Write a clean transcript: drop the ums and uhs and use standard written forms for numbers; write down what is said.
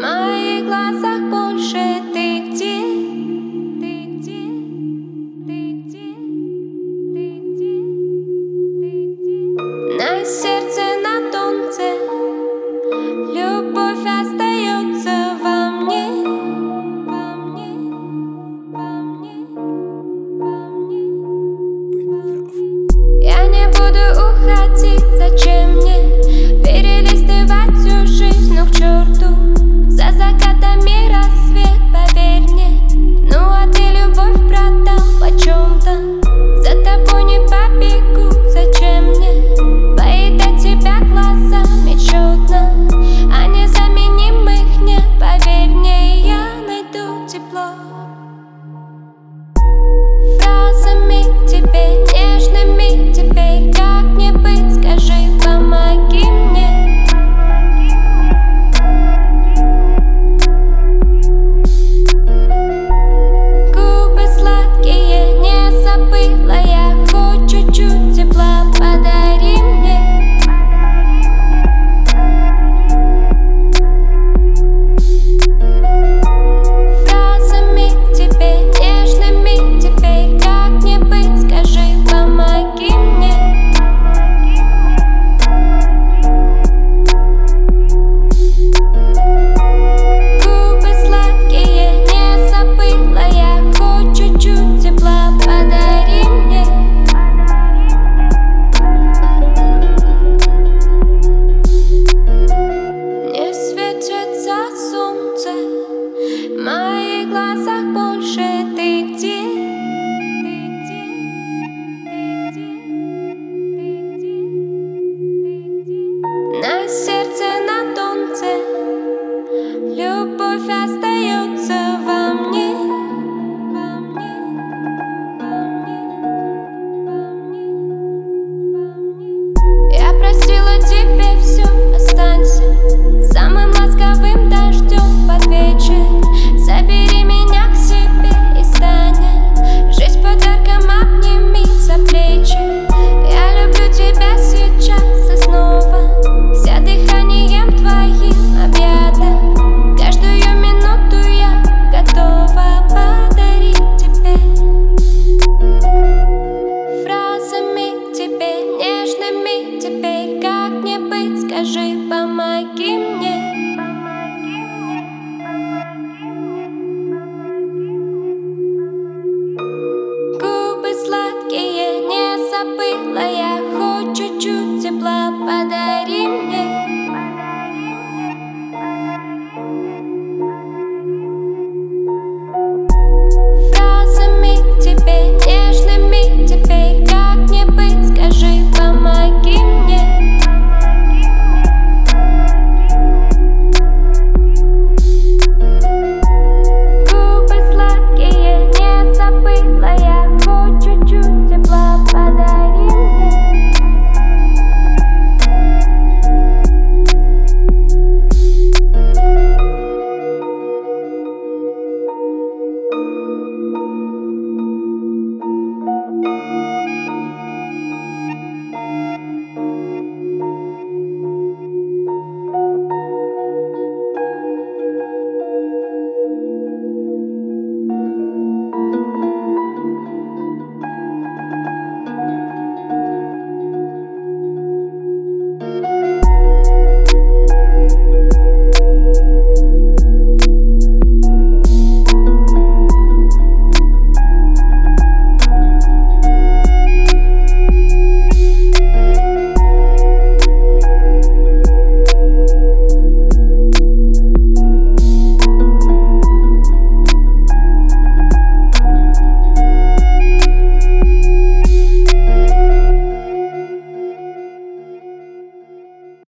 моих глазах больше ты где? Ты где? Ты где? Ты где? Ты где? На сердце на тонце любовь остается во мне, во мне, во мне, во мне. Я не буду уходить, зачем мне перелистывать всю жизнь, ну к черту. За закатами рассвет, поверь мне. Ну а ты любовь продал почем-то. За тобой не побегу, зачем мне поедать тебя глазами четно. А незаменимых нет, поверь мне, я найду тепло. Фразами тебе нежными, теперь как мне быть, скажи, помоги мне. Губы сладкие не забыла я, хоть чуть-чуть тепла подари мне. Фразами тебе нежными, теперь как мне быть, скажи, помоги мне. Губы сладкие не забыла я, хоть чуть-чуть тепла подари мне. Не светится солнце, в моих глазах больше ты где? Ты где? Ты где? Ты где? Ты где? На сердце на тонце любовь остается.